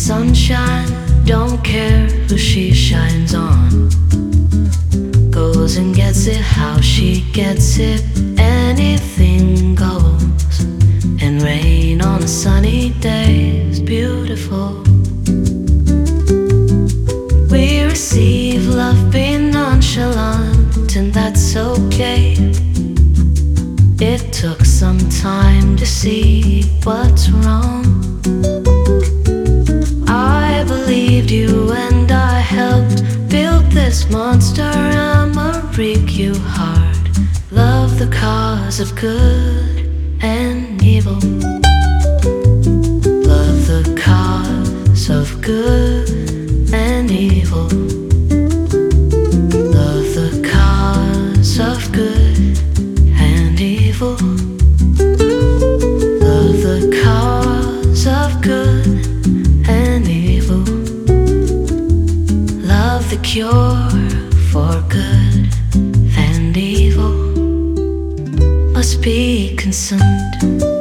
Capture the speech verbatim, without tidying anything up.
sunshine, don't care who she shines on. Goes and gets it how she gets it. Anything goes. And rain on a sunny day is beautiful. We receive love, be nonchalant, and that's okay. It took some time to see what's wrong. I believed you and I helped build this monster. I'ma break you hard. Love the cause of good and evil. Love the cause of good and evil. Love the cause of good and evil. Love the cause of good and evil. Love the cure for good and evil. Must be consumed.